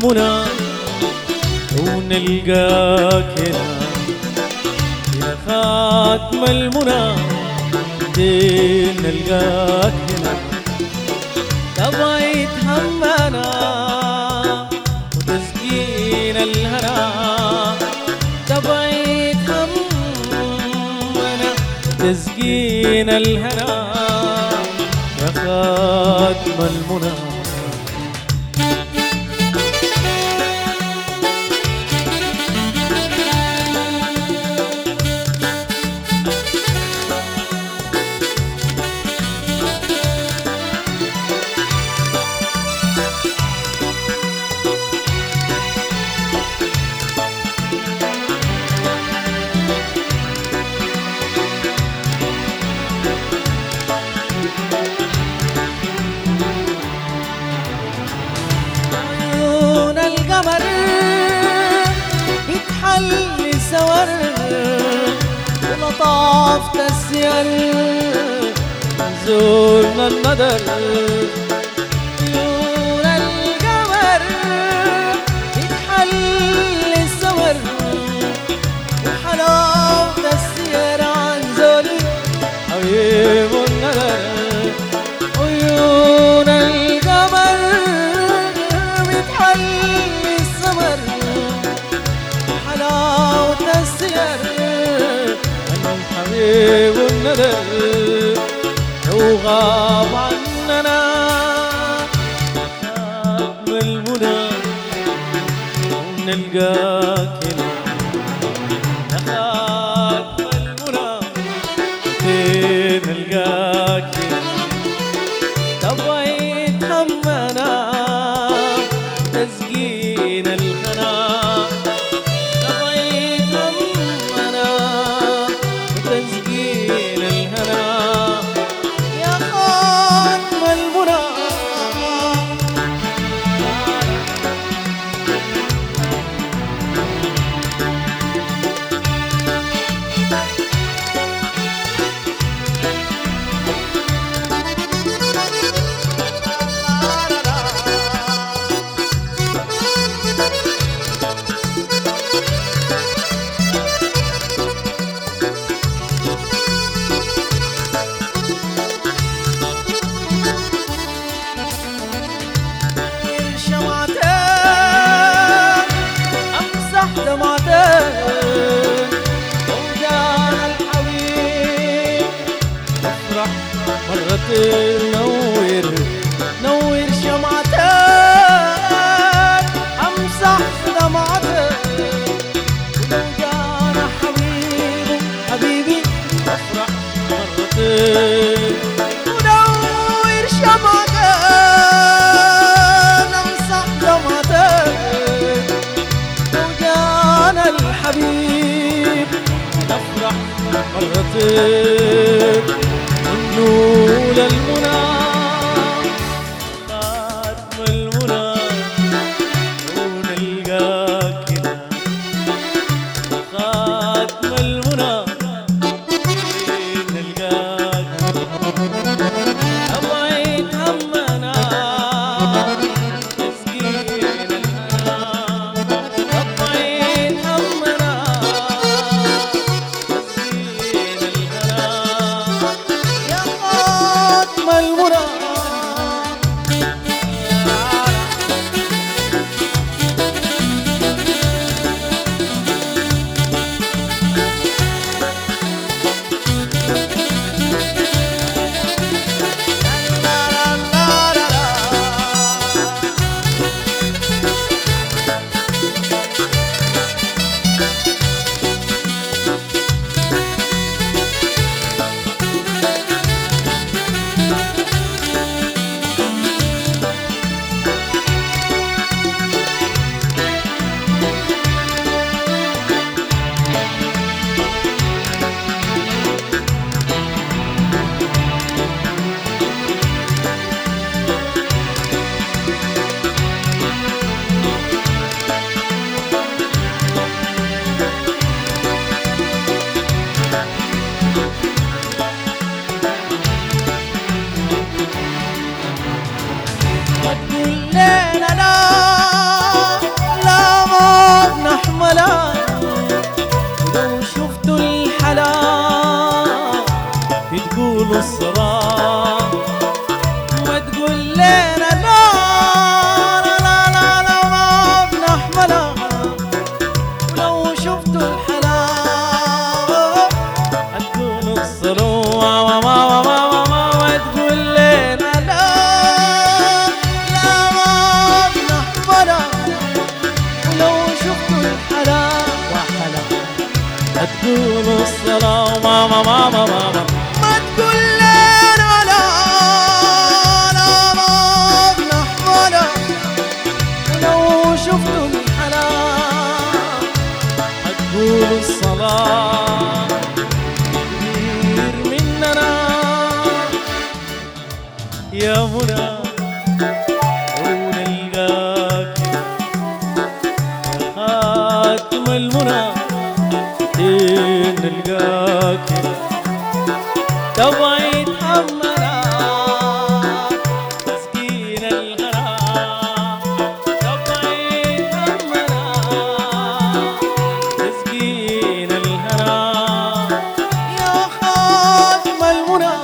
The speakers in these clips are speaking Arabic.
المنى ونلقاك هنا يا خاتم المنى، نلقاك هنا تبعت همنا وتسقينا الهنا، تبعت همنا تسقينا الهنا يا خاتم المنى. القمر بتحلي سور ولطاف تسير زورنا الندر، عيون القمر بتحلي سور وحلاوة تسير عن زوري حبيب الندر، عيون القمر بتحلي السمر حلاوة السير عن حبيب الندر، لو غاب عننا خاتم المنى ونلقاك هنا يا خاتم المنى، نلقاك هنا تبعت همنا تسقينا الهنا، تبعت همنا تسقينا الهنا يا خاتم المنى. نور نور شمعتك امسح دمعتك، ولو جانا حبيبي حبيبي افرح مرتين، ونور شمعتك امسح دمعتك، لو جانا الحبيب افرح مرتين، نول المنى خاتم المنى ونلقاك هنا خاتم المنى نلقاك تبعت همنا تسقينا الهنا، تبعت همنا تسقينا الهنا الصلاة ما تقول لنا لا لا لا لا ما بنحملها ولو شفتوا الحلاوة هتكون الصلاة ما تقول لنا لا لا ما بنحملها ولو شفتوا الحلاوة هتكون الصلاة ما تقول لنا لا لا ما بنحملها ولو شفتوا الحلاوة هتقول الصلاة كتير مننا يا منى ونلقاك يا خاتم المنى نلقاك تبغى يتحملها تسكين الغرام تبغى يتحملها تسكين الغرام يا خاتم المنى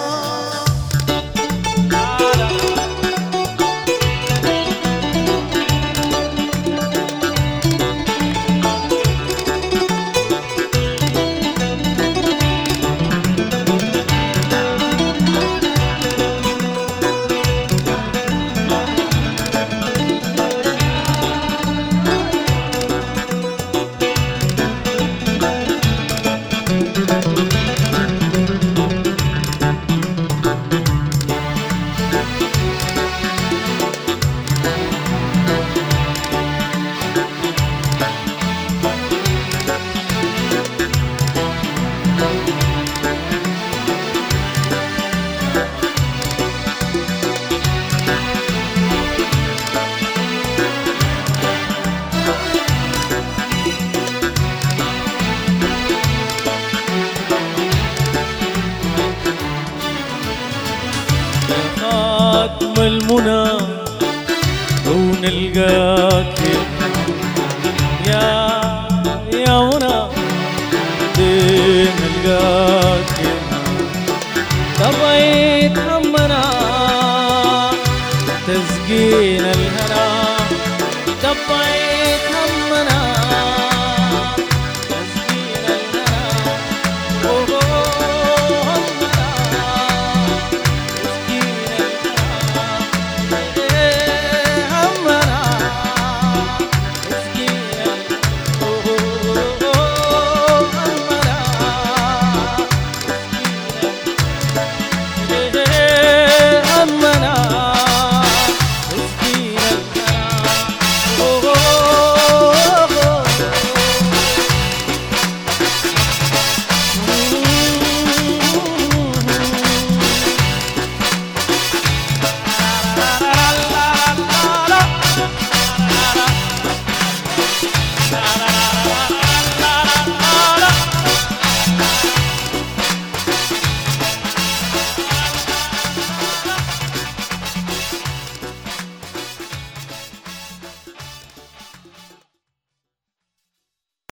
خاتم المنى ونلقاك يا منى نلقاك تبغى يتحمنا تسقينا الهنا تبغى